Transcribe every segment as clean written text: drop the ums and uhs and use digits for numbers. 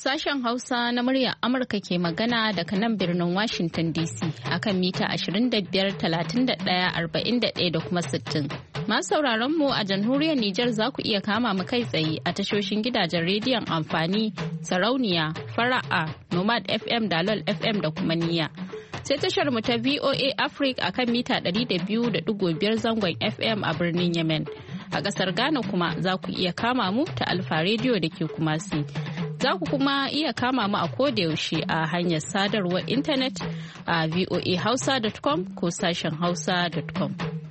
Sashen Hausa na muryar Amurka ke magana daga nan birnin Washington DC akan mita 25, 31, 41 da kuma 60. Masu sauraron mu a jamhuriyar Nijar za ku iya kama mu kai tsaye a tashoshin gidajen rediyon amfani, sarauniya, fara'a, Nomad FM, Dalol FM da kuma niyya. Sai tashar mu ta VOA Africa akan mita 200.5 zangon FM a birnin Yemen. A ƙasar Ghana kuma za ku iya kama mu ta Alfa Radio da ke Kumasi. Za ku kuma iya kama mu a kodayaushe a hanyar sadarwar intanet a voahausa.com ko sashen hausa.com.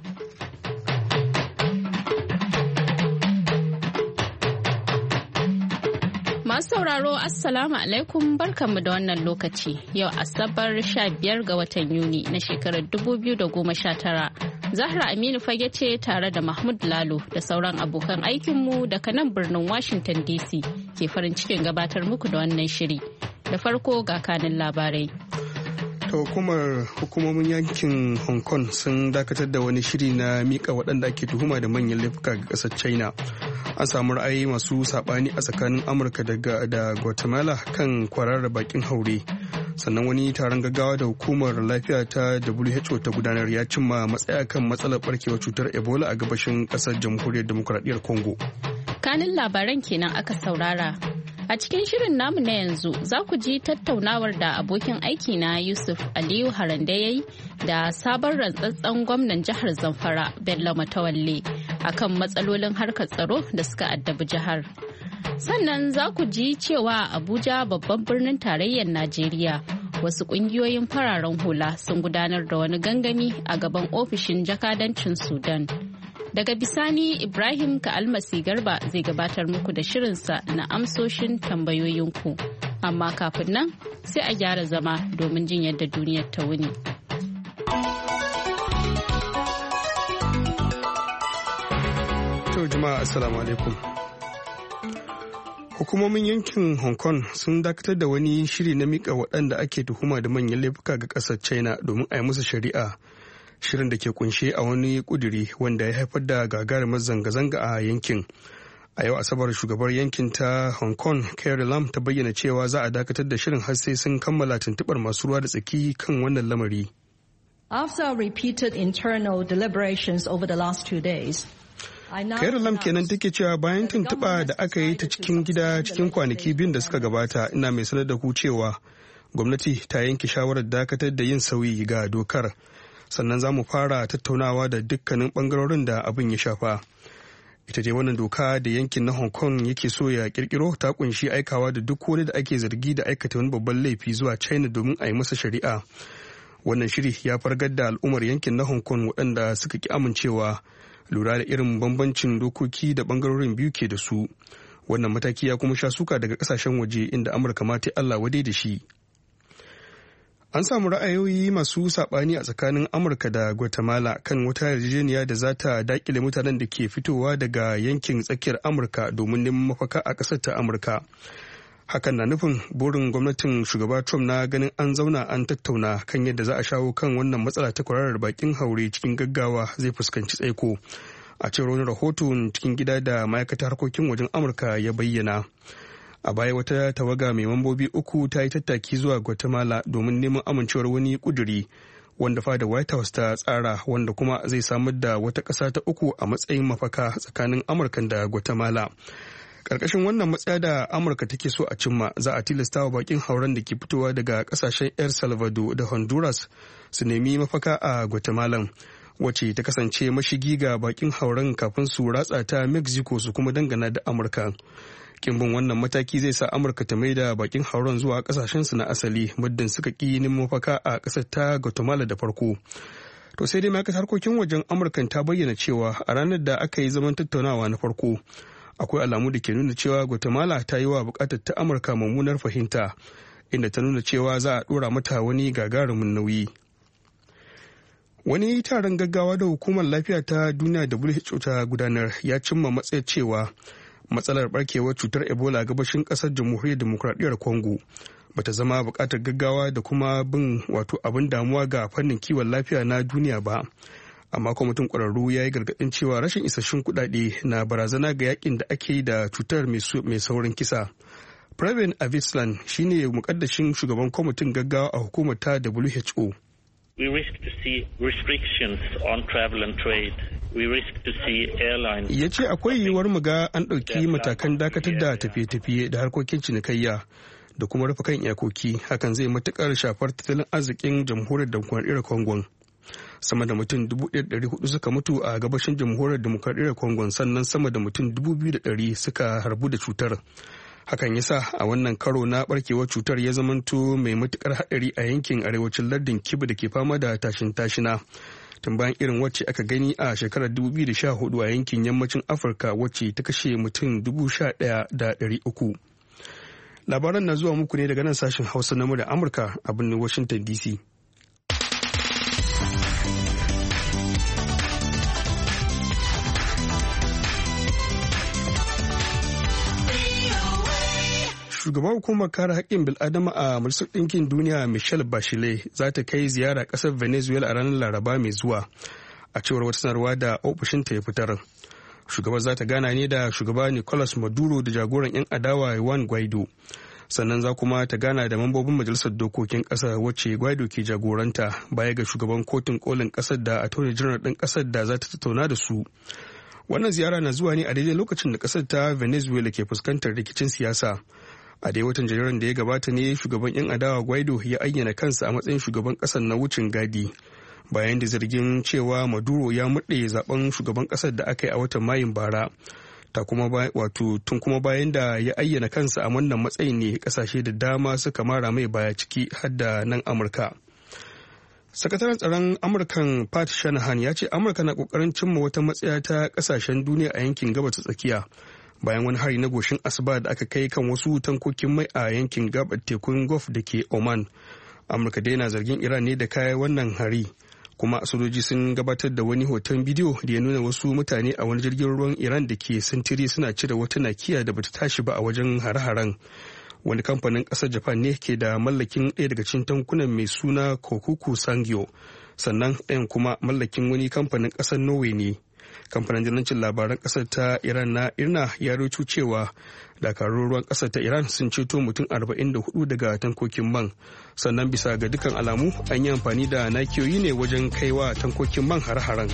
Masu sauraro Assalamu alaikum barkanmu da wannan lokaci yau Asabar 15 ga watan Yuni na shekarar 2019. Zahra Aminu Fage ce tare da Mahmud Lalo da sauran abokan aikinmu daga nan birnin Washington DC ke farin cikin gabatar muku da wannan shiri. Da farko ga kanin labarai. Hukumomin yankin Hong Kong sun dakatar da wani shiri na mika waɗanda ake tuhuma da manyan laifuka ga ƙasar China. An samu ra'ayi masu saɓani a tsakanin Amurka da Guatemala kan kwararar bakin haure. Sannan wani taron gaggawa da hukumar lafiya ta WHO ta gudanar ya cimma matsaya kan matsalar barkewar cutar Ebola a gabashin ƙasar Jamhuriyar Demokuraɗiyyar Congo. Kanin labaran kenan aka saurara. A cikin shirin namu na yanzu za ku ji tattaunawar da abokin aiki na Yusuf Aliyu Harande ya yi da sabon rantsatsen gwamnan jihar Zamfara Bello Matawalle akan matsalolin harkar tsaro da suka addabi jihar. Sannan za ku ji cewa Abuja babban birnin tarayyar Najeriya wasu ƙungiyoyin fararen hula sun gudanar da wani gangami a gaban ofishin jakadancin Sudan. Daga bisani Ibrahim Ka'almasi Garba zai gabatar muku da shirinsa na amsoshin tambayoyinku. Amma kafin nan sai a gyara zama domin jin yadda duniyar ta wuni. To jama'a assalamu alaikum. Hukumomin yankin Hong Kong sun dakatar da wani shiri na mika waɗanda ake tuhuma da manyan laifuka ga ƙasar China domin a yi musu shari'a. Shirin da ke kunshe a wani kuduri wanda ya haifar da gagarumar zanga-zanga a yankin. A yau Asabar shugabar yankin ta Hong Kong Carrie Lam ta bayyana cewa za a dakatar da shirin har sai sun kammala tuntubar masu ruwa da tsaki kan wannan lamari. After repeated internal deliberations over the last 2 days, Carrie Lam kenan take cewa bayan tuntuɓa da aka yi ta cikin gida cikin kwanaki biyun da suka gabata, ina mai sanar da ku cewa gwamnati ta yanke shawarar dakatar da yin sauyi ga dokar. Sannan za mu fara tattaunawa da dukkanin bangarorin da abin ya shafa. Ita ce wannan doka da yankin na Hong Kong yake so ya kirkiro ta kunshi aikawa da duk wani da ake zargi da aikata wani babban laifi zuwa China domin a yi masa shari'a. Wannan shiri ya fargar da al'ummar yankin na Hong Kong waɗanda suka ki amincewa lura da irin bambancin dokoki da bangarorin biyu ke da su. Wannan mataki ya kuma sha suka daga kasashen waje inda Amurka ma ta Allah wadai da shi. An samu ra'ayoyi masu saɓani a tsakanin Amurka da Guatemala kan wata yarjejeniya da za ta daƙile mutanen da ke fitowa daga yankin tsakiyar Amurka domin neman mafaka a ƙasar ta Amurka. Hakan na nufin burin gwamnatin shugaba Trump na ganin an zauna an tattauna kan yadda za a shawo kan wannan matsala ta kwararar bakin haure cikin gaggawa zai fuskanci tsaiko. A cewar wani rahoton cikin gida da ma'aikatar harkokin wajen Amurka ya bayyana. A baya wata tawaga mai mambobi 3 ta yi tattaki zuwa Guatemala domin neman amincewar wani kuduri wanda fada White House ta tsara wanda kuma zai samar da wata ƙasa ta 3 a matsayin mafaka tsakanin Amurka da Guatemala. Ƙarƙashin wannan matsaya da Amurka take so a cimma za a tilasta wa bakin hauren da ke fitowa daga ƙasashen El Salvador da Honduras su nemi mafaka a Guatemala, wacce ta kasance mashigi ga bakin hauren kafin su ratsa ta Mexico su kuma dangana da Amurka. Kimbin wannan mataki zai sa Amurka ta maida bakin hauren zuwa kasashensu na asali muddin suka ƙi neman mafaka a ƙasar ta Guatemala da farko. To sai dai ma'aikatar harkokin wajen Amurka ta bayyana cewa a ranar da aka yi zaman tattaunawa na farko akwai alamu da ke nuna cewa Guatemala ta yi wa buƙatar ta Amurka mummunar fahimta inda ta nuna cewa za a ɗora mata wani gagarumin nauyi. Wani taron gaggawa da hukumar lafiya ta duniya WHO ta gudanar ya cimma matsayar cewa matsalar barkewar cutar Ebola gabashin kasar Jamhuriyar Demokuraɗiyyar Congo bata zama buƙatar gaggawa da kuma bin abin damuwa ga fannin kiwon lafiya na duniya ba. Amma kwamitin ƙwararru ya yi gargaɗin cewa rashin isasshun kuɗaɗe na barazana ga yakin da ake yi da cutar mai saurin kisa. Pravin Avislan shine mukaddashin shugaban kwamitin gaggawa a hukumar ta WHO. We risk to see restrictions on travel and trade. We risk to see airlines. Ya ce akwai yiwuwar mu ga an ɗauki matakan dakatar da tafiye-tafiye da harkokin cinikayya da kuma rufe kan iyakoki. Hakan zai matukar shafar tattalin arzikin jamhuriyar demokradiyyar Congo. Sama da mutum 1,400 suka mutu a gabashin jamhuriyar demokradiyyar Congo, sannan sama da mutum 2,100 suka harbu da cutar. Hakan yasa a wannan karo na barkewar cutar ya zamanto mai matukar haɗari a yankin arewacin lardin Kivu da ke fama da tashin tashina. Tun bayan irin wacce aka gani a shekarar 2014 a yankin yammacin Afirka wacce ta kashe mutum 11,300. Labaran na zuwa muku ne daga nan sashen Hausa na murya Amurka a birnin Washington DC. Shugaban hukumar kare haƙƙin bil'adama a Majalisar Ɗinkin Duniya Michelle Bachelet za ta kai ziyara ƙasar Venezuela a ranar Laraba mai zuwa, a cewar wata sanarwa da ofishinta ya fitar. Shugabar za ta gana ne da shugaba Nicolas Maduro da jagoran 'yan adawa Juan Guaido. Sannan za kuma ta gana da mambobin Majalisar Dokokin ƙasar wacce Guaido ke jagoranta, baya ga shugaban kotun kolin ƙasar da Attorney General ɗin ƙasar da za ta tattauna da su. Wannan ziyara na zuwa ne a daidai lokacin da ƙasar ta Venezuela ke fuskantar rikicin siyasa. A dai watan janairun da ya gabata ne shugaban 'yan adawa Guaido ya ayyana kansa a matsayin shugaban ƙasar na wucin gadi, bayan da zargin cewa Maduro ya murɗe zaben shugaban ƙasar da aka yi a watan Mayun bara. Tun kuma bayan da ya ayyana kansa a wannan matsayin ne ƙasashe da dama suka mara mai baya, ciki har da nan Amurka. Sakataren tsaron Amurkan Pat Shanahan ya ce Amurka na ƙoƙarin cimma wata matsaya ta ƙasashen duniya a yankin gabas ta tsakiya, bayan wani hari na goshin asuba da aka kai kan wasu tankokin mai a yankin gabar tekun Gulf da ke Oman. Amurka dai na zargin Iran ne da kayan wannan hari, kuma sojoji sun gabatar da wani hoton bidiyo da ya nuna wasu mutane a wani jirgin ruwan Iran da ke sintiri suna cire wata nakiya da bata tashi ba a wajen hare-haren. Wani kamfanin ƙasar Japan ne ke da mallakin ɗaya daga cikin tankunan mai suna Kokuku Sangyo, sannan ɗayan kuma mallakin wani kamfanin ƙasar Norway ne. Kamfanin dillancin labaran ƙasar ta Iran na IRNA ya rawaito cewa dakarun ruwan ƙasar ta Iran sun ceto mutum 44 daga tankokin man, sannan bisa ga dukkan alamu an yi amfani da nakiyoyi ne wajen kaiwa tankokin man har-haren.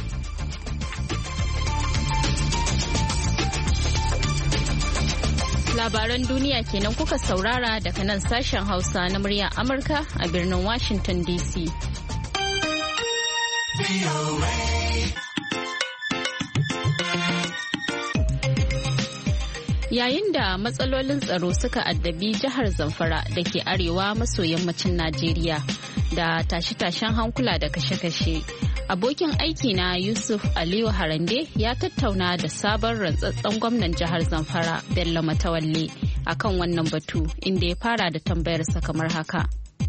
Labaran duniya kenan kuka saurara daga nan sashen Hausa na muryar Amurka a birnin Washington DC. Yayin da matsalolin tsaro suka addabi jihar Zamfara da ke arewa maso yammacin Najeriya da tashe-tashen hankula da kashe-kashe, abokin aiki na Yusuf Aliyu Harande ya tattauna da sabon rantsatsen gwamnan jihar Zamfara Bello Matawalle akan wannan batu, inda ya fara da tambayarsa kamar haka.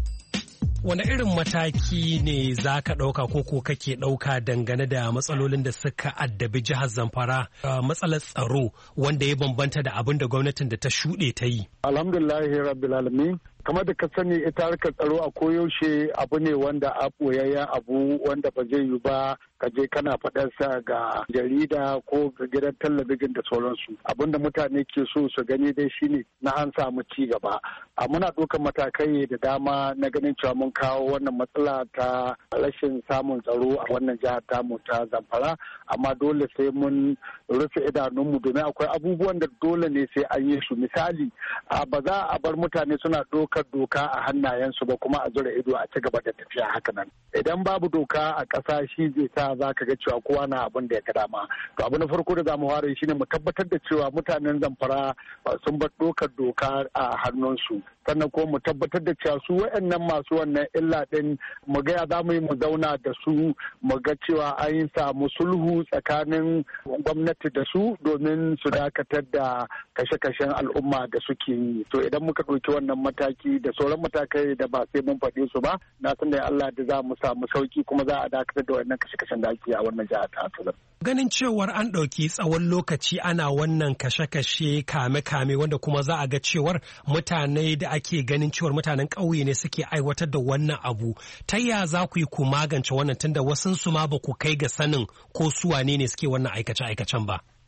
Wane irin mataki ne za ka ɗauka ko kake ɗauka dangane da matsalolin da suka addabi jihar Zamfara, matsalar tsaro wanda ya bambanta da abin da gwamnatin da ta shuɗe ta yi? Alhamdulillahi rabbil alamin. Kamar da ka sani ita harkar tsaro a koyaushe abu ne wanda a ɓoyayyen abu wanda ba zai yi ba ka je kana faɗarsa ga jarida ko ga gidan talabijin da sauransu. Abin da mutane ke so su gani dai shine na an samu ci gaba. Muna ɗaukar matakai da dama na ganin cewa mun kawo wannan matsala ta rashin samun tsaro a wannan jihar tamu ta Zamfara, amma dole sai mun rufe idanunmu domin akwai abubuwan da dole ne sai an yi su. Misali, ba za a bar mutane suna ɗaukar doka a hannayensu ba kuma a zura ido a ci gaba da tafiya haka nan. Idan babu doka a ƙasa shi zai sa za ka ga cewa kowa na abin da ya ga dama. To abu na farko da za mu fara shi ne mu tabbatar da cewa mutanen Zamfara sun bar ɗaukar doka a hannunsu. Sannan kuma mu tabbatar da cewa su waɗannan masu wannan illa ɗin mu ga za mu yi mu zauna da su mu ga cewa an yi samu sulhu tsakanin gwamnati da su domin su dakatar da kashe-kashen al'umma da suke yi. To idan muka ɗauki wannan mataki da sauran matakai da ba sai mun faɗe su ba, na san da Allah da za mu samu sauki kuma za a dakatar da wannan kashe-kashen da ake a wannan jihar ta Asabar. Ganin cewar an ɗauki tsawon lokaci ana wannan kashe-kashe kame-kame wanda kuma za a ga cewar mutane da ake ganin cewar mutanen ƙauye ne suke aiwatar da wannan abu, ta ya za ku yi ku magance wannan tunda wasunsu ma ba ku kai ga sanin ko su wane ne suke wannan aikace-aikacen ba?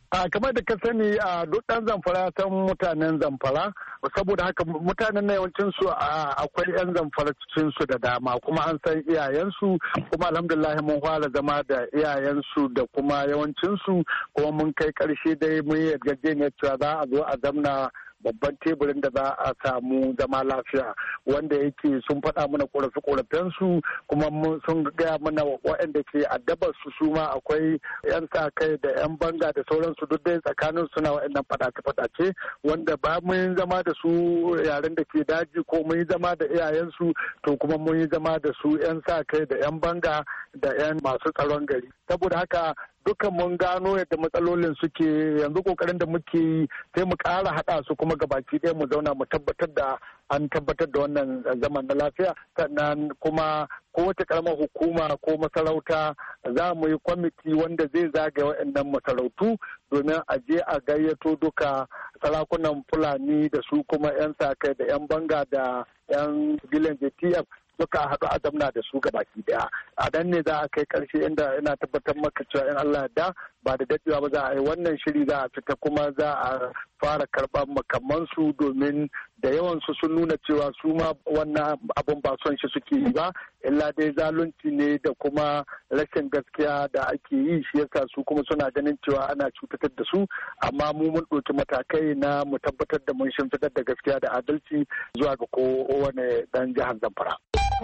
kamar da ka sani a duk ɗan Zamfara san mutanen Zamfara, saboda haka mutanen na yawancin su akwai 'yan Zamfara cikin su da dama, kuma an san iyayensu, kuma alhamdulillah mun fara zama da iyayensu da kuma yawancin su, kuma mun kai karshe dai mun yi yarjejeniyar cewa za a zo a zamna babban teburin da za a samu zama lafiya, wanda yake sun faɗa mana ƙorafe-ƙorafen su, kuma sun gaya mana waɗanda ke addabar su ma akwai 'yan sa kai da 'yan banga da sauransu, duk dai tsakanin suna waɗannan faɗace-faɗace, wanda ba mun zama da su yaren da ke daji ko mun yi zama da iyayensu, to kuma mun yi zama da su 'yan sa kai da 'yan banga da 'yan masu tsaron gari. Saboda haka dukan mun gano yadda matsalolin suke, yanzu kokarin da muke yi sai mu ƙara haɗa su kuma gabaki ɗaya mu zauna mu tabbatar da an tabbatar da wannan zaman na lafiya. Sannan kuma kowace karamar hukuma ko masarauta za mu yi kwamiti wanda zai zagaya waɗannan masarautu domin a je a gayyato duka sarakunan Fulani da su kuma 'yan sa-kai da 'yan banga da 'yan sibilan JTF suka haɗu a zamna da su gabaki daya. A nan ne za a kai ƙarshe, inda ina tabbatar maka cewa in Allah da ba da daɗewa ba za a yi wannan shiri, za a fita kuma za a fara karɓar makamansu, domin da yawansu sun nuna cewa su ma wannan abun ba son shi suke yi ba, illa dai zalunci ne da kuma rashin gaskiya da ake yi, shi yasa su kuma suna ganin cewa ana cutatar da su, amma mu mun ɗauki matakai na mu tabbatar da mun shimfiɗar da gaskiya da adalci zuwa ga kowane ɗan jihar Zamfara.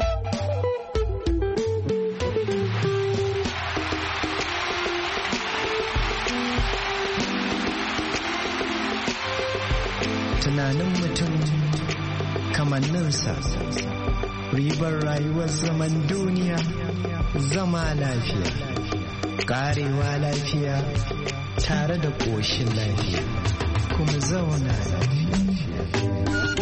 Tunanin mutum kamanninsa, ribar rayuwar zaman duniya, zama lafiya, karewa lafiya tare da ƙoshin lafiya, kuma zauna lafiya.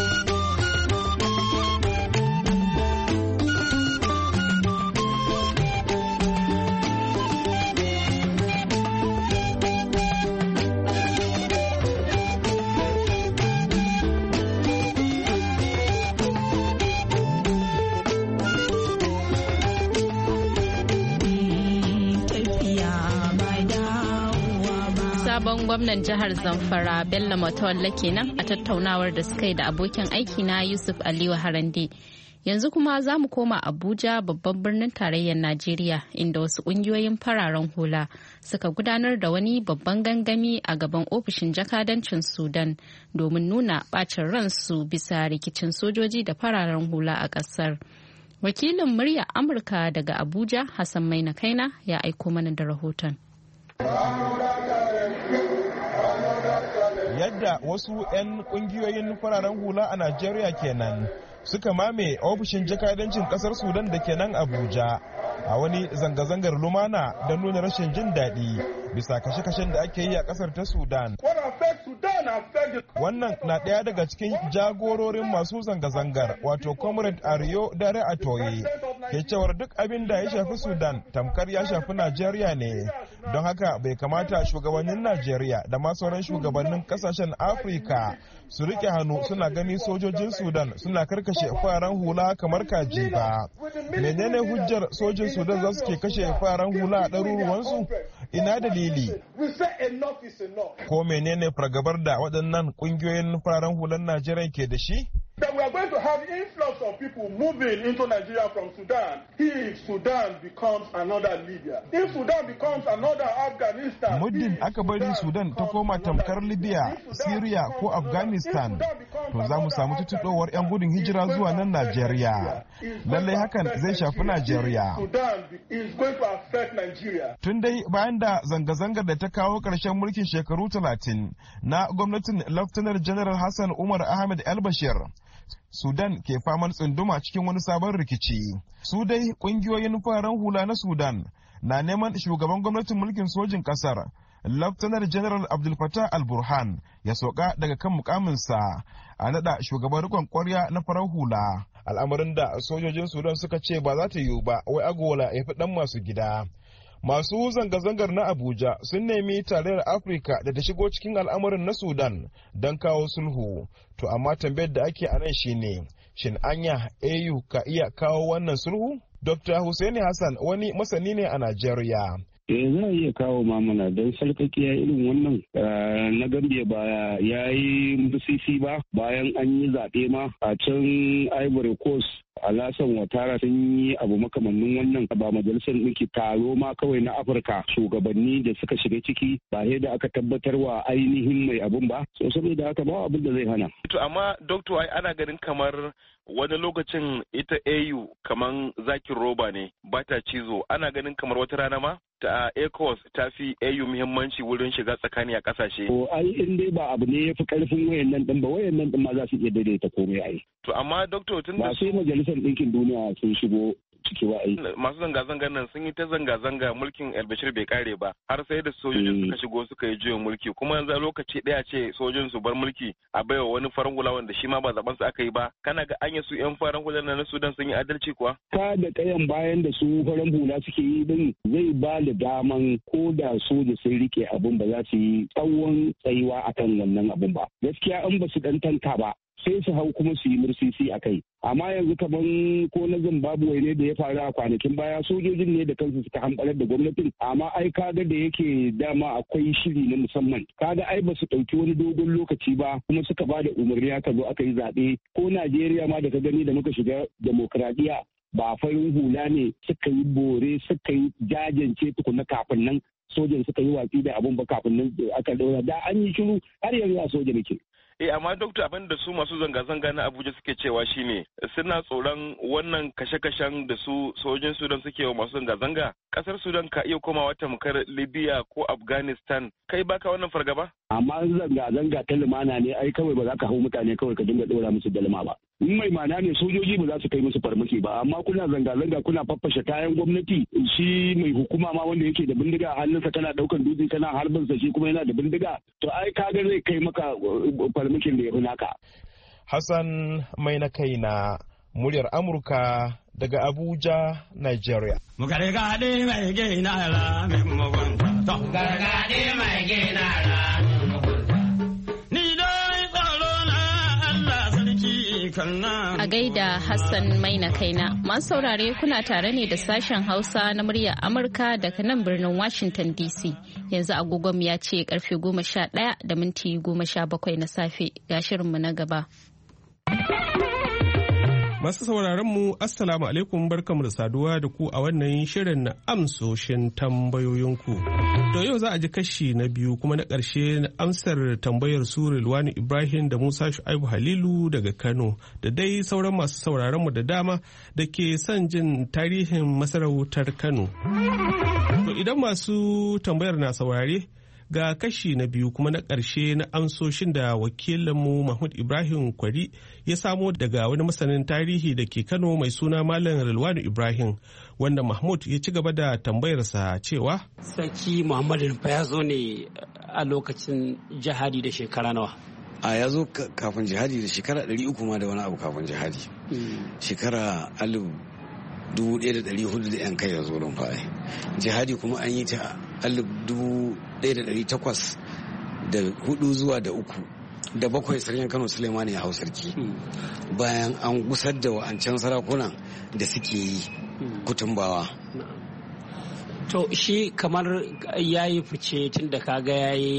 Sabon gwamnan jihar Zamfara Bello Matawalle kenan a tattaunawar da suka yi da abokin aiki na Yusuf Aliyu Harande. Yanzu kuma za mu koma Abuja, babban birnin tarayyar Najeriya, inda wasu ƙungiyoyin fararen hula suka gudanar da wani babban gangami a gaban ofishin jakadancin Sudan domin nuna ɓacin ransu bisa rikicin sojoji da fararen hula a ƙasar. Wakilin murya Amurka daga Abuja, Hassan Maina Kaina, ya aiko mana da rahoton. Yadda wasu 'yan kungiyoyin fararen hula a Najeriya kenan suka mame ofishin jakadancin kasar Sudan da kenan Abuja a wani zanga-zangar lumana don nuna rashin jin daɗi bisa kashe-kashen da ake yi a kasar ta Sudan. Wannan na ɗaya daga cikin jagororin masu zanga-zangar, wato Comrade Ario Dare Atoye, ke cewar duk abin da ya shafi Sudan tamkar ya shafi Najeriya ne, don haka bai kamata shugabannin Najeriya da ma sauran shugabannin kasashen Afirka su rike hannu suna gani sojojin Sudan suna karkashe fararen hula kamar kaji ba. Menene hujjar sojin Sudan za su ke kashe fararen hula a ɗaruruwansu? Ina dalili? Ko menene fargabar da waɗannan ƙungiyoyin fararen hulan Najeriya ke da shi? That we are going to have influx of people moving into Nigeria from Sudan if Sudan becomes another Libya. If Sudan becomes another Afghanistan. Muddin aka bari Sudan ta koma tamkar Libya, Syria ko Afghanistan, to za mu samu tuttuɗowar 'yan gudun hijira zuwa nan Najeriya. Lallai hakan zai shafi Najeriya. Tun dai bayan da zanga-zangar da ta kawo ƙarshen mulkin shekaru 30 na gwamnatin Lieutenant General Hassan Umar Ahmed al-Bashir, Sudan ke faman tsunduma cikin wani sabon rikici. Su dai kungiyoyin fararen hula na Sudan na neman shugaban gwamnatin mulkin sojin kasar, Lieutenant General Abdul Fattah al-Burhan, ya soka daga kan mukaminsa a nada shugaban rikon kwarya na farar hula. Al'amarin da sojojin Sudan suka ce ba za ta yiwu ba, wai agola ya fi dan masu gida. Masu zanga-zangar na Abuja sun nemi tarayyar Afirka da ta shigo cikin al'amarin na Sudan don kawo sulhu. To amma tambayar da ake a nan shine, shin anya AU ka iya kawo wannan sulhu? Dr. Hussaini Hassan wani masani ne a Najeriya. Za a iya kawo mamana don sarkakiya irin wannan na Gambia ba ya yi musisi ba bayan an yi zaɓe ma a can Ivory Coast. Alasan Watara sun yi abu makamannin wannan ba majalisar ɗinki taro ma kawai na Afirka shugabanni da suka shiga ciki ba da aka tabbatar wa ainihin mai abun ba so saboda haka ba abin da zai hana. To amma doctor ana ganin kamar wani lokacin ita AU kamar zakin roba ne ba ta cizo ana ganin kamar wata rana ma ta ECOWAS ta fi AU muhimmanci wurin shiga tsakani a kasashe. To ai in dai ba abu ne ya fi karfin wayannan din ba wayannan din ma za su iya daidaita komai ai. To amma doctor tun da ba sai majalisar ɗinkin duniya sun shigo ciki ba ai. Masu zanga-zangar nan sun yi ta zanga-zanga mulkin El-Bashir bai kare ba har sai da sojojin suka shigo suka yi juyin mulki kuma yanzu lokaci ɗaya ce sojojin su bar mulki a baiwa wani farin hula wanda shi ma ba zaben su aka yi ba kana ga anya su yan farin hula na Sudan sun yi adalci kuwa. Ka da kayan bayan da su farin hula suke yi din zai ba da daman ko da soja sun rike abun ba za su yi tsawon tsayuwa akan wannan abun ba gaskiya an ba su dan tanka ba sai su hau kuma su yi mursisi a kai amma yanzu kaman ko na Zimbabwe ne da ya faru a kwanakin baya sojojin ne da kansu suka hamɓarar da gwamnatin amma ai kaga da yake dama akwai shiri na musamman kaga ai ba su ɗauki wani dogon lokaci ba kuma suka ba da umarni aka zo aka yi zaɓe ko Najeriya ma da ka gani da muka shiga demokradiyya ba farin hula ne suka yi bore suka yi jajance tukuna kafin nan sojan suka yi watsi da abun ba kafin nan aka daura da an yi shiru har yanzu a soja nake. Amma dokta abin da su masu zanga-zanga na Abuja suke cewa shine suna tsoron wannan kashe-kashen da su sojin Sudan suke wa masu zanga-zanga kasar Sudan ka iya komawa tamkar Libya ko Afghanistan kai baka wannan fargaba? Amma zanga-zanga ta lumana ne ai kawai ba za ka hau mutane kawai ka dinga dora musu dalma ba. In mai mana ne sojoji ba za su kai musu farmaki ba amma kuna zanga-zanga kuna faffashe kayan gwamnati shi mai hukuma ma wanda yake da bindiga a hannunsa kana daukan dutse kana harbin sa shi kuma yana da bindiga to ai kaga zai kai maka farmakin da ya fi naka. Hassan mai na kai na muryar Amurka daga Abuja, Nigeria. Gargaɗe mai gina ra min mugunta. Gargaɗe mai gina ra min mugunta. Ni dai tsaro na Allah sarki kanna. A gaida Hassan mai na kaina. Masu saurare kuna tare ne da sashen Hausa na muryar Amurka daga nan birnin Washington DC. Yanzu agogon ya ce karfe 11:17 na safe ga shirinmu na gaba. Masu sauraron mu Assalamu alaikum barkamu da saduwa da ku a wannan shirin na amsoshin tambayoyinku. To yau za a ji kashi na biyu kuma na ƙarshe na amsar tambayar su Rilwani Ibrahim da Musa Shu'aibu Halilu daga Kano da dai sauran masu sauraron mu da dama da ke son jin tarihin masarautar Kano. To idan masu tambayar na saurare ga kashi na biyu kuma na ƙarshe na amsoshin da wakilinmu Mahmud Ibrahim Kwari ya samo daga wani masanin tarihi da ke Kano mai suna Malam Rilwanu Ibrahim wanda Mahmud ya ci gaba da tambayarsa cewa Sarki Muhammadu Rumfa ya zo ne a lokacin jihadi da shekara nawa? A ya zo kafin jihadi da shekara 300 ma da wani abu kafin jihadi. Shekara 1400 da yan kai ya zo Rumfa. Jihadi kuma an yi ta 1804 zuwa da 3 da 7 sarkin Kano Suleiman ya hau sarki bayan an gusar da wa'ancan sarakunan da suke yi kutumbawa. To shi kamar ya yi fice tun da kaga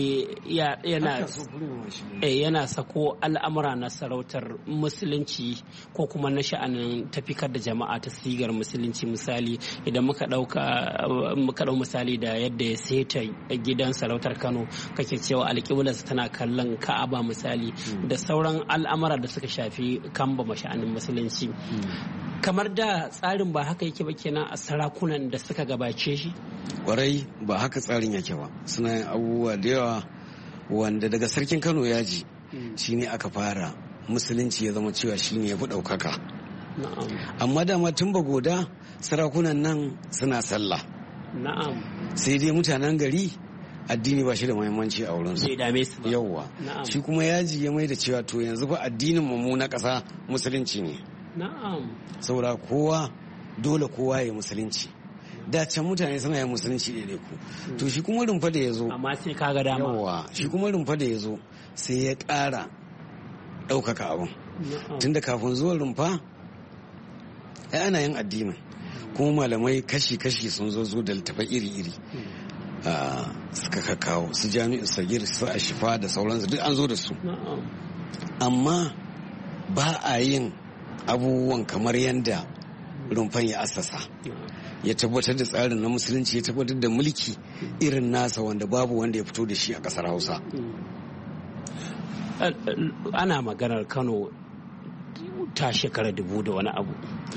yana sako al'amura na sarautar musulunci ko kuma na sha'anin tafikar da jama'a ta sigar musulunci misali idan muka ɗau misali da yadda ya seta gidan sarautar Kano kake cewa alƙiblarsa tana kallon Ka'aba misali da sauran al'amura da suka shafi kamba sha'anin musulunci. Kamar da tsarin ba haka yake ba kenan a sarakunan da suka gabace shi? Kwarai ba haka tsarin yake ba, suna yin abubuwa da yawa wanda daga sarkin Kano ya ji shine aka fara musulunci ya zama cewa shine ya fi ɗaukaka. Amma dama tun ba goda sarakunan nan suna sallah. Sai dai mutanen gari addini ba shi da muhimmanci a wurinsu. Yawwa. Shi kuma yaji ya mai da cewa to yanzu fa addinin mu na ƙasa musulunci ne. Saboda dole kowa ya musulunci. Da can mutane suna yin musulunci da ku. To shi kuma Rumfa da ya zo. Amma sai kaga dama. Yawwa. Shi kuma Rumfa da ya zo sai ya ƙara ɗaukaka abin. Tunda kafin zuwan Rumfa ai ana yin addinin. Kuma malamai kashi-kashi sun zo da littafai iri-iri. suka kawo su Jami'u Sagir su Ashifa da sauransu duk an zo da su, amma ba a yin abubuwan kamar yadda Rumfan ya assasa, ya tabbatar da tsarin na musulunci, ya tabbatar da mulki irin nasa wanda babu wanda ya fito da shi a ƙasar Hausa. Ana maganar Kano ta shekara 2000 da wani abu.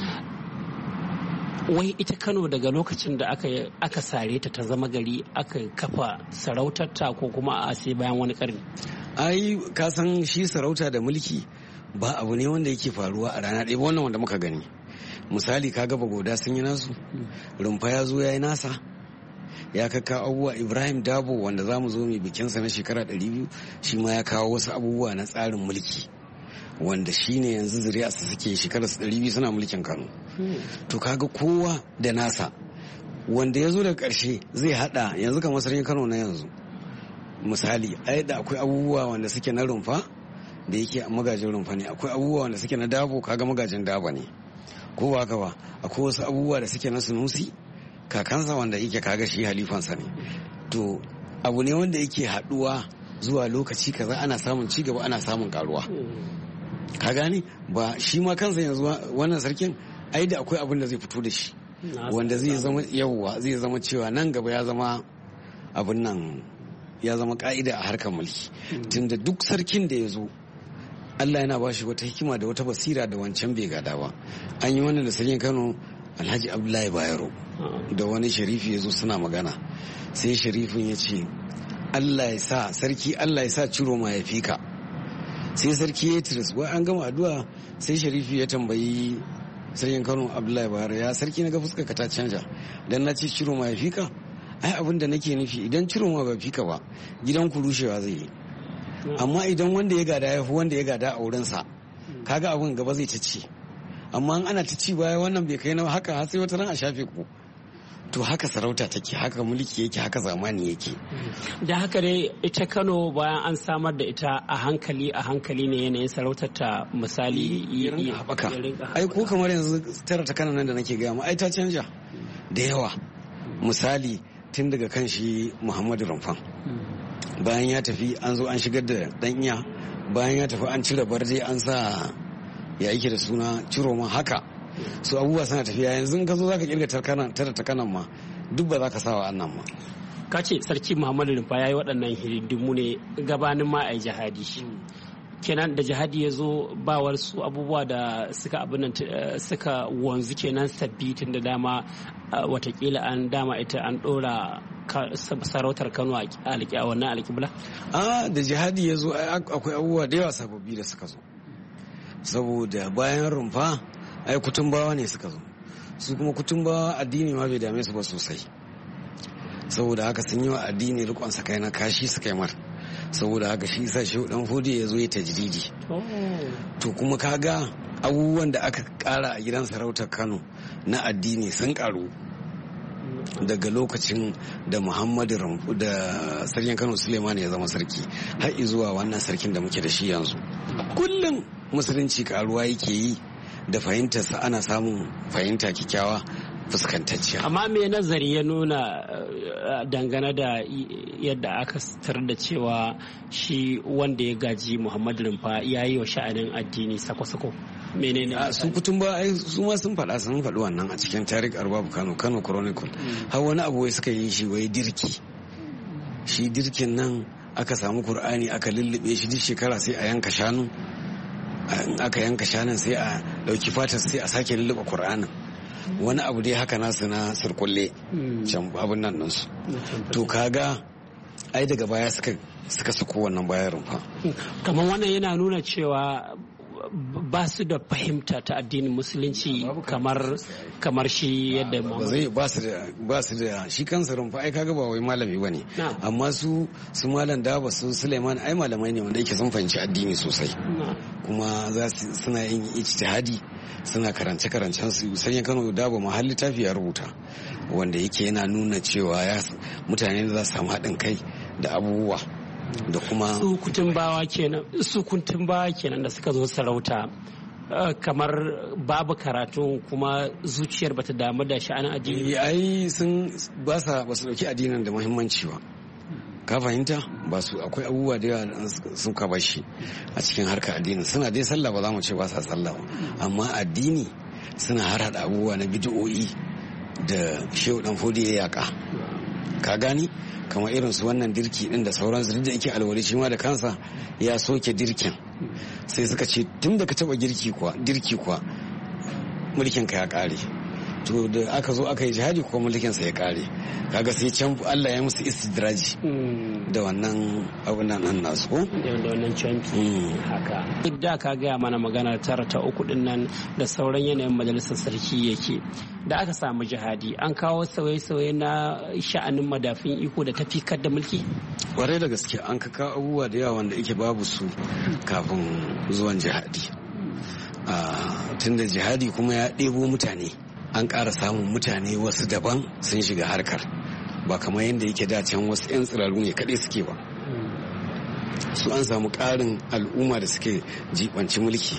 Wai ita Kano daga lokacin da aka sare ta zama gari aka kafa sarautarta ko kuma a sai bayan wani karni? Ai ka san shi sarauta da mulki ba abu ne wanda yake faruwa a rana ɗaya ba, wannan wanda muka gani. Misali ka gaba goda sun yi nasu, Rumfa ya zo ya yi nasa, ya kaka abubuwa. Ibrahim Dabo wanda za mu zo mai bikinsa na shekara 200 shi ma ya kawo wasu abubuwa na tsarin mulki wanda shi ne yanzu zuriyarsa suke shekarar 200 suna mulkin Kano. To kaga kowa da nasa, wanda ya zo daga ƙarshe zai hada yanzu kamar sarkin Kano na yanzu. Misali ai da akwai abubuwa wanda suke na Rumfa da yake magajin Rumfa ne, akwai abubuwa wanda suke na Dabo kaga magajin Dabo ne, ko ba haka ba. Akwai wasu abubuwa da suke na Sunusi kakansa wanda yake kaga shi halifansa ne. To abu ne wanda yake haduwa zuwa lokaci kaza, ana samun ci gaba, ana samun karuwa, ka gane. Ba shi ma kansa yanzu wannan sarkin ai da akwai abin da zai fito da shi wanda zai zama yawwa, zai zama cewa nan gaba ya zama abin nan, ya zama ka'ida a harkar mulki. Tunda duk sarkin da ya zo Allah yana ba shi wata hikima da wata basira da wancan bai gada ba. An yi wannan da sarkin Kano Alhaji Abdullahi Bayero da wani sharifi ya zo suna magana, sai sharifin ya ce Allah ya sa sarki, Allah ya sa Ciroma ya fi ka. Sai sarki ya tiris, wai an gama addu'a sai sharifi ya tambayi sarkin Kano Abdullahi Bayero, ya sarki na ga fuskar ka ta canja dan na ce Ciroma ya fi ka. Ai abin da nake nufi, idan Ciroma ba fi ka ba gidan ku rushewa zai yi, amma idan wanda ya gada ya fi wanda ya gada a wurinsa kaga abin gaba zai ta ci. Amma ana ta ci baya wannan bai kai na haka har sai wata ran a shafe ku. To haka sarauta take, haka mulki yake, haka zamani yake. Da haka dai ita Kano bayan an samar da ita a hankali ne yanayin sarautar ta misali ya haɓaka. Ai ko kamar yanzu tara ta Kano nan da nake gaya ma ai ta canja da yawa. Misali tun daga kan shi Muhammadu Rumfan, bayan ya tafi an zo an shigar da dan iya, bayan ya tafi an cire barde an sa ya yake da suna Ciroma, haka su abubuwa suna tafiya. Yanzu ka zo zaka kirga tara ta Kanan ma duk ba za ka sawa annan ma. Ka ce sarki Muhammadu Rumfa ya yi waɗannan hidindimu ne gabanin ma a yi jihadi, kenan da jihadi ya zo ba wasu abubuwa da suka wanzu kenan sabbi, tun da dama watakila an dama ita an ɗora sarautar Kano a wannan alƙibla. Da jihadi ya zo akwai abubuwa da yawa sababbi da suka zo, saboda bayan Rumfa ai Kutumbawa ne suka zo, su kuma Kutumbawa addini ma bai dame su ba sosai, saboda haka sun yi wa addini rikon sakai na kashi suka yi mar, saboda haka shi sa Shehu Dan Fodiyo ya zo ya tajdidi. To kuma kaga abubuwan da aka kara a gidan sarautar Kano na addini sun karu daga lokacin da Muhammadu da sarkin Kano Suleiman ya zama sarki har zuwa wannan sarkin da muke da shi yanzu. Kullum musulunci karuwa yake yi da fahimtarsa, ana samun fahimta kyakkyawa fuskantacciya. Amma me nazari ya nuna dangane da yadda aka tar da cewa shi wanda ya gaji Muhammadu Rumfa ya yi wa sha'anin addini sako-sako? Menene su Kutumba ai su ma sun faɗi wannan a cikin Tariq Arbabu Kano Chronicle. Har wani abu wai suka yi shi wai dirki, shi dirkin nan aka samu Kur'ani aka lullube shi duk shekara sai a yanka shanu, aka yanka shanun sai a dauki fatar sai a sake lullube Kur'anin. Wani abu dai haka nasu na sirkulle can abin nan nasu. To kaga ai daga baya suka sako wannan bayan Rumfa. Kamar wannan yana nuna cewa ba su da fahimta ta addinin musulunci kamar shi yadda ba su da shi kansa Rumfa ai kaga ba wai malami bane, amma su malam Daba su Suleiman ai malamai ne wanda yake sun fahimci addini sosai, kuma suna yin ijtihadi, suna karance-karancen su. Sarkin Kano Daba ma har littafi ya rubuta wanda yake yana nuna cewa mutane za su samu haɗin kai da abubuwa da kuma su Kutumbawa kenan da suka zo sarauta kamar babu karatu kuma zuciyar bata damu da sha'anin addini? Ai ba su dauki addinin da muhimmanci ba. Ka fahimta ba su akwai abubuwa da yawa sun ka bashi a cikin harkar addini. Suna dai sallah ba za mu ce ba sa sallah ba, amma addini suna harhaɗa abubuwa na bid'o'i da Shehu Dan Fodiyo ya yaka. Ka gani kamar irin su wannan dirki din da sauransu da yake alwali shi ma da kansa ya soke dirkin, sai suka ce tun da ka taba dirki kuwa mulkin ka ya kare. To da aka zo aka yi jihadi ko mulkin sa ya kare, kaga sai can Allah ya musu istidraji da wannan abun nan nasu ko da wannan canfi haka. Duk da ka gaya mana magana 9-3 din nan da sauran yanayin majalisar sarki yake da aka samu jihadi an kawo sauye-sauye na sha'anin madafin iko da tafikar da mulki. Kwarai da gaske an kawo abubuwa da yawa wanda yake babu su kafin zuwan jihadi. Tunda jihadi kuma ya ɗebo mutane, an ƙara samun mutane wasu daban sun shiga harkar, ba kamar yadda yake dacen wasu 'yan tsiraru ne kaɗai suke ba. Su an samu ƙarin al'umma da suke jibanci mulki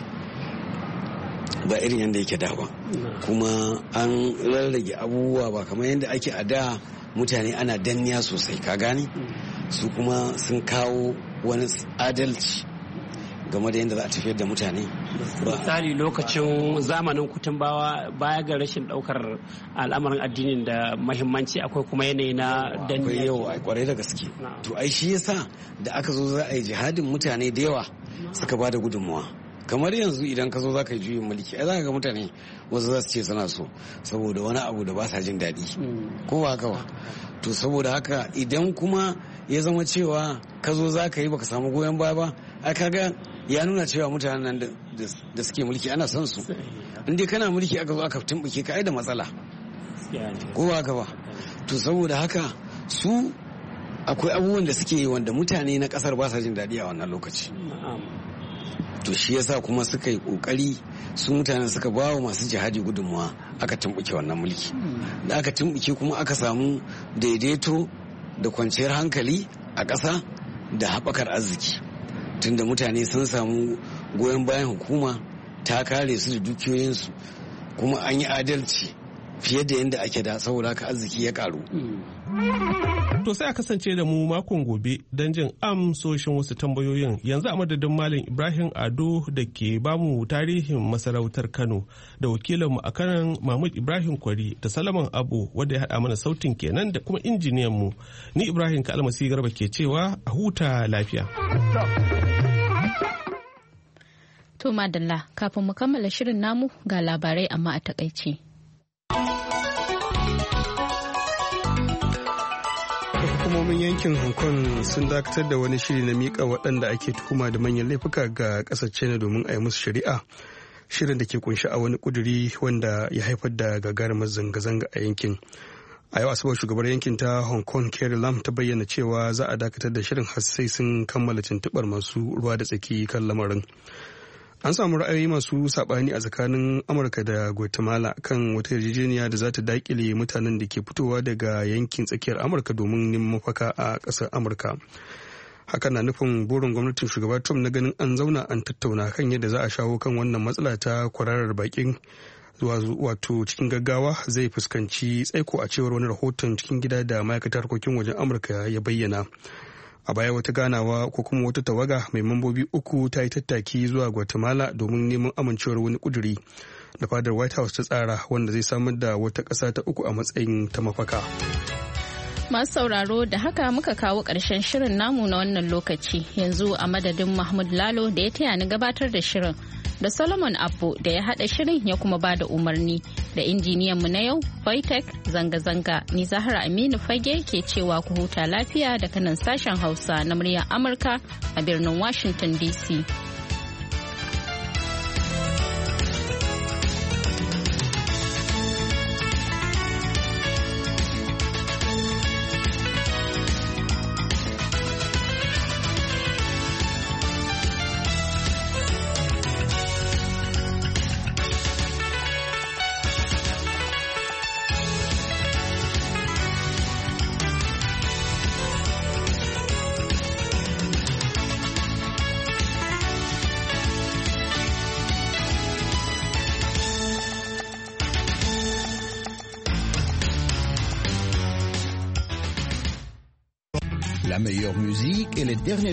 ba irin yadda yake da ba, kuma an rarrage abubuwa ba kamar yadda ake a da mutane ana danniya sosai. Ka gane su kuma sun kawo wani adalci game da yadda za a tafiyar da mutane. Misali lokacin zamanin kutumbawa baya ga rashin daukar al'amarin addinin da mahimmanci akwai kuma yanayi na danniya. Akwai yawa kwarai da gaske. To ai shi yasa da aka zo za a yi jihadin mutane da yawa suka ba da gudunmawa. Kamar yanzu idan ka zo za ka yi juyin mulki ai za ka ga mutane wasu za su ce suna so saboda wani abu da ba sa jin daɗi ko ba haka ba. To saboda haka idan kuma ya zama cewa ka zo za ka yi baka samu goyon baya ba, ai kaga ya nuna cewa mutanen nan da suke mulki ana son su. In dai kana mulki aka zo aka tumbuke ka ai da matsala ko ba haka ba. To saboda haka su akwai abubuwan da suke yi wanda mutane na kasar ba sa jin daɗi a wannan lokaci. To shi yasa kuma suka yi kokari su mutanen suka ba wa masu jihadi gudunmawa aka tumbuke wannan mulki. Da aka tumbuke kuma aka samu daidaito da kwanciyar hankali a ƙasa da haɓakar arziki, tunda mutane sun samu goyon bayan hukuma ta kare su da dukiyoyinsu, kuma an yi adalci fiye da yadda ake da, saboda haka arziki ya karu. To sai a kasance da mu makon gobe don jin amsoshin wasu tambayoyin. Yanzu a madadin Malam Ibrahim Ado da ke bamu tarihin masarautar Kano, da wakilinmu a kanan Mahmud Ibrahim Kwari, da Salaman Abu wanda ya haɗa mana sautin kenan, da kuma injiniyanmu. Ni Ibrahim Kalmasi Garba ke cewa a huta lafiya. To madalla, kafin mu kammala shirin namu ga labarai amma a takaice. Hukumomin yankin Hong Kong sun dakatar da wani shiri na miƙa waɗanda ake tuhuma da manyan laifuka ga ƙasar China domin a yi musu shari'a. Shirin da ke kunshi a wani ƙuduri wanda ya haifar da gagarumar zanga-zanga a yankin. A yau Asabar shugabar yankin ta Hong Kong Carrie Lam ta bayyana cewa za a dakatar da shirin har sai sun kammala tuntuɓar masu ruwa da tsaki kan lamarin. An samu ra'ayoyi masu saɓani a tsakanin Amurka da Guatemala kan wata yarjejeniya da za ta daƙile mutanen da ke fitowa daga yankin tsakiyar Amurka domin neman mafaka a ƙasar Amurka. Hakan na nufin burin gwamnatin shugaba Trump na ganin an zauna an tattauna kan yadda za a shawo kan wannan matsala ta kwararar bakin zuwa wato cikin gaggawa zai fuskanci tsaiko a cewar wani rahoton cikin gida da ma'aikatar harkokin wajen Amurka ya bayyana. A baya wata ganawa ko kuma wata tawaga mai mambobi 3 ta yi tattaki zuwa Guatemala domin neman amincewar wani kuduri da fadar White House ta tsara wanda zai samar da wata ƙasa ta 3 a matsayin ta mafaka. Masu sauraro da haka muka kawo ƙarshen shirin namu na wannan lokaci, yanzu a madadin Mahmud Lalo da ya taya ni gabatar da shirin, da Solomon Abbo da ya haɗa shirin ya kuma ba da umarni, da injiniyan mu na yau Voitech zanga-zanga. Ni Zahra Aminu Fage ke cewa ku huta lafiya daga nan sashen Hausa na muryar Amurka a birnin Washington DC. La meilleure musique et les derniers